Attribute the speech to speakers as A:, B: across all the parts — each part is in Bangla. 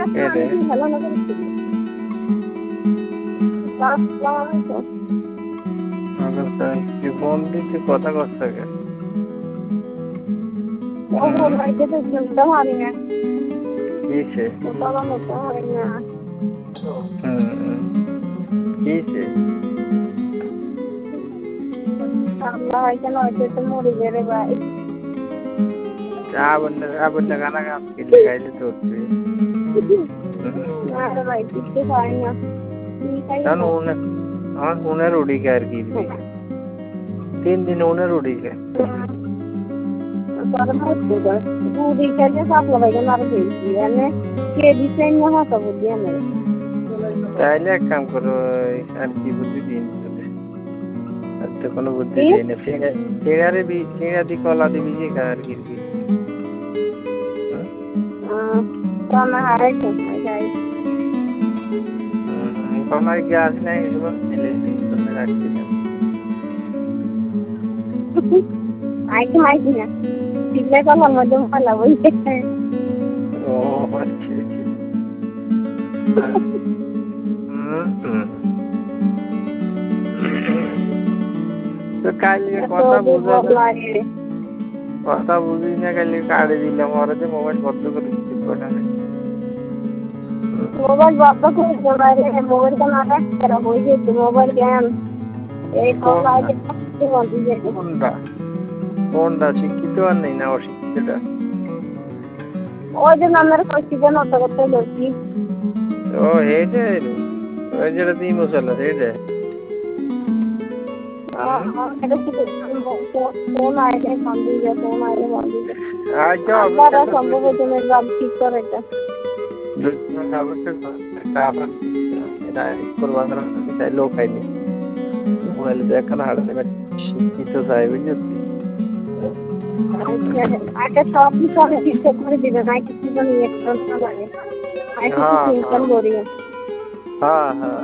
A: কেটে তুই ফোন দিচ্ছি কথা করতে থাকে কিসে কিসে আবার গানা গাছ কিনলে খাইলে তো আমার উনের উড়িকে আর কি 3 दिन उन्हें रोटी के তাইলে এক কাম করো আর কি বুদ্ধি দিন আর তো কোনো বুদ্ধি দিই না ফিঙ্গারে দি কলা দিবি যে আর কি কলায় গ্যাস নাই রাখছি না
B: আইতে মাইছি না পিছলে কলার মধ্যে মালা বইছে
A: ও আচ্ছা তো কালকে কথা বুঝিস না কালকে কাটে দিলাম ওরা যে মোবাইল বন্ধ করে দিতে পারে
B: মোবাইল বন্ধ করে দিতে মোবাইল কেন আটা হয়ে যেত মোবাইল কেন এই
A: কোনটা শিক্ষিত আর নেই না অশিক্ষিতটা
B: ওই যে নামের কষ্টিতে নত করতে গেছি
A: ও হেটে ওই যেটা তুই মশলা হেটে
B: ফোন আইলে বন্ধ সম্ভব ঠিক করে এটা
A: লোক আইনি মোবাইল দেখা হাড়ে শিক্ষিত চাই বুঝলি
B: আগে সব বিষয়ে চিন্তা করে দিবে না কিছু তো নিয়ে লাগে চিন্তা করি
A: হ্যাঁ হ্যাঁ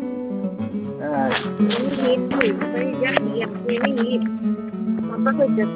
B: Ini, ini, ini, ini, ini, ini, ini, ini, ini, ini, ini, ini, ini, ini, ini, ini,